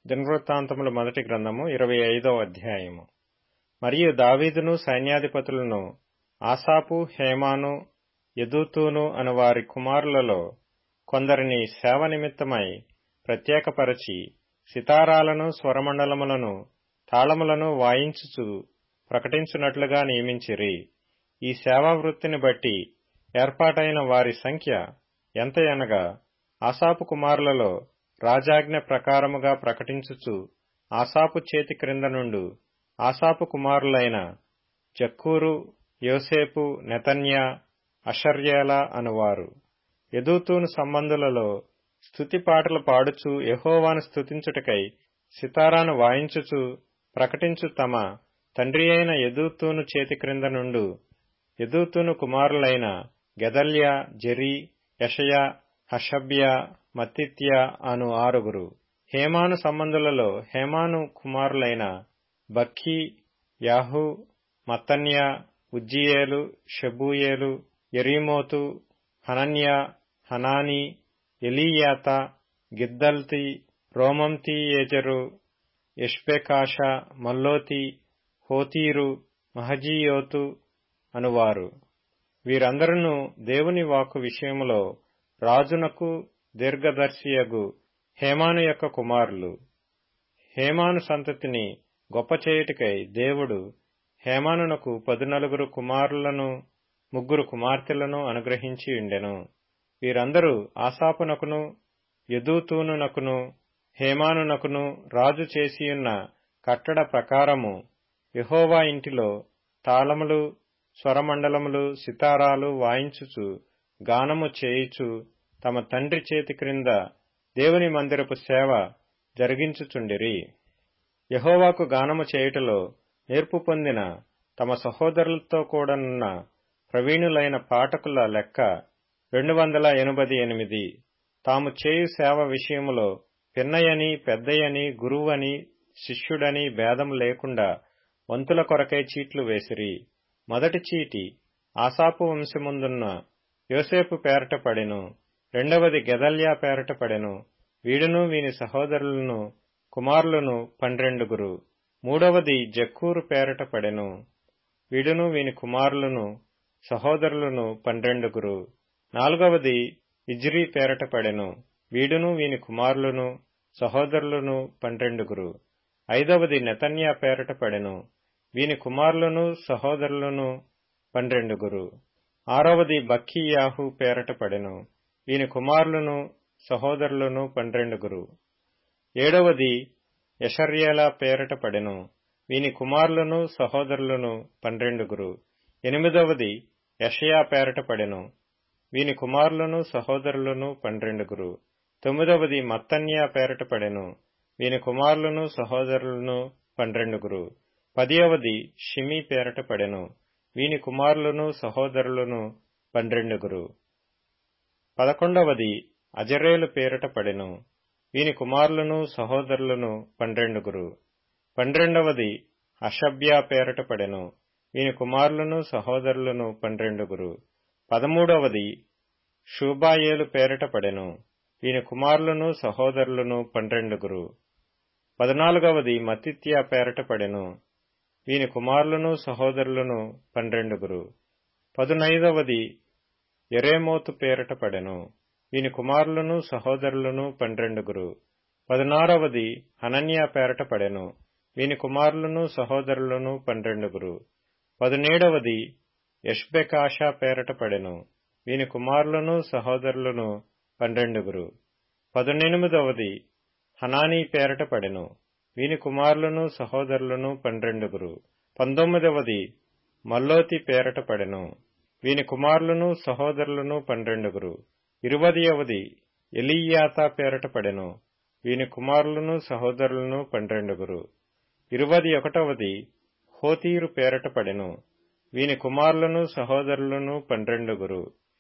దినవృత్తాంతముల మొదటి గ్రంథము 25వ అధ్యాయము. మరియు దావీదును సైన్యాధిపతులను ఆసాపు, హేమాను, యెదూతూను అను వారి కుమారులలో కొందరిని సేవ నిమిత్తమై ప్రత్యేకపరచి సితారాలను, స్వరమండలములను, తాళములను వాయించుచు ప్రకటించున్నట్లుగా నియమించిరి. ఈ సేవావృత్తిని బట్టి ఏర్పాటైన వారి సంఖ్య ఎంతయనగా, ఆసాపు కుమారులలో రాజాజ్ఞ ప్రకారముగా ప్రకటించుచు ఆసాపు చేతి క్రింద నుండు ఆసాపు కుమారులైన జక్కూరు, యోసేపు, నెతన్యా, అషర్యేలా అనువారు. యెదూతూను సంబంధులలో స్తుతి పాటలు పాడుచు యెహోవాను స్తుతించుటకై సితారాను వాయించుచు ప్రకటించు తమ తండ్రి అయిన యెదూతూను చేతి క్రింద నుండు యెదూతూను కుమారులైన గెదల్యా, జెరి, యెషయా, హషబ్యా, మత్తిత్యా అను 6. హేమాను సంబంధులలో హేమాను కుమారులైన బక్కీ, యాహు, మత్తన్యా, ఉజ్జీయేలు, షెబూయేలు, యెరీమోతు, హనన్యా, హనానీ, ఎలీయాతా, గిద్దల్తి, రోమంతీయేజెరు, యష్బెకాషా, మల్లోతి, హోతీరు, మహజీయోతు అనువారు. వీరందరును దేవుని వాక్కు విషయములో రాజునకు దీర్ఘదర్శియగు హేమాను యొక్క కుమారులు. హేమాను సంతతిని గొప్ప చేయుటకై దేవుడు హేమానునకు 14 కుమారులను 3 కుమార్తెలను అనుగ్రహించి ఉండెను. వీరందరూ ఆసాపునకును, యెదూతూనునకును, హేమానునకును రాజు చేసియున్న కట్టడ ప్రకారము యెహోవా ఇంటిలో తాళములు, స్వరమండలములు, సితారాలు వాయించుచు గానము చేయుచు తమ తండ్రి చేతి క్రింద దేవుని మందిరపు సేవ జరిగించుచుండిరి. యెహోవాకు గానము చేయుటలో నేర్పు పొందిన తమ సహోదరులతో కూడనున్న ప్రవీణులైన పాఠకుల లెక్క 288. తాము చేయు సేవ విషయములో పిన్నయని, పెద్దయని, గురువని, శిష్యుడని భేదము లేకుండా వంతుల కొరకై చీట్లు వేసిరి. మొదటి చీటి ఆసాపు వంశముందున్న యోసేపు పేరట పడెను. రెండవది గెదల్యా పేరట పడెను. వీడును వీని సహోదరులను కుమారులను 12. మూడవది జక్కూరు పేరట పడెను. వీడును వీని కుమారులను సహోదరులను 12. నాలుగవది ఇజ్రీ పేరట పడెను. వీడును వీని కుమారులను సహోదరులను 12. ఐదవది నెతన్యా పేరట పడెను. వీని కుమారులను సహోదరులను 12. ఆరవది బక్కీయాహు పేరట పడెను. వీని కుమారులను సహోదరులను 12. ఏడవది యెషర్యేలా పేరట పడెను. వీని కుమారులను సహోదరులను 12. ఎనిమిదవది యెషయా పేరట పడెను. వీని కుమారులను సహోదరులను 12. తొమ్మిదవది మత్తన్యా పేరట పడెను. వీని కుమారులను సహోదరులను 12. 10వది షిమీ పేరట పడెను. వీని కుమారులను సహోదరులను 12. 11వది అజరేలు పేరట పడెను. వీని కుమారులను సహోదరులను 12. 12వది హషబ్యా పేరట పడెను. వీని కుమారులను సహోదరులను 12. 13వది షూబాయేలు పేరట పడెను. వీని కుమారులను సహోదరులను 12. 14వది మత్తిత్యా పేరట పడెను. వీని కుమారులను సహోదరులను 12. 15వది యెరేమోతు పేరట పడెను. వీని కుమారులను సహోదరులను 12. 16వది హనన్యా పేరట పడెను. వీని కుమారులను సహోదరులను 12. 17వది యష్బెకాషా పేరట పడెను. వీని కుమారులను సహోదరులను 12. 18వది హనానీ పేరట పడెను. వీని కుమారులను సహోదరులను 12. 19వది మల్లోతి పేరట పడెను. వీని కుమారులను సహోదరులను 12. 20వది ఎలీయాతా పేరట పడెను. వీని కుమారులను సహోదరులను 12. 21వది హోతీరు పేరట పడెను. వీని కుమారులను సహోదరులను 12.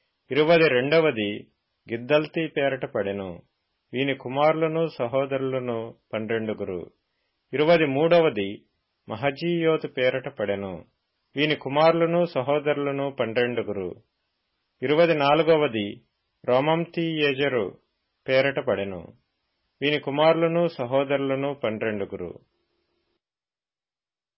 22వది గిద్దల్తి పేరట పడెను. వీని కుమారులను సహోదరులను 12. 23వది మహజీయోతు పేరట పడెను. వీని కుమారులను సహోదరులను 12. 24వది రోమంతీయేజెరు పేరట పడెను. వీని కుమారులను సహోదరులను 12.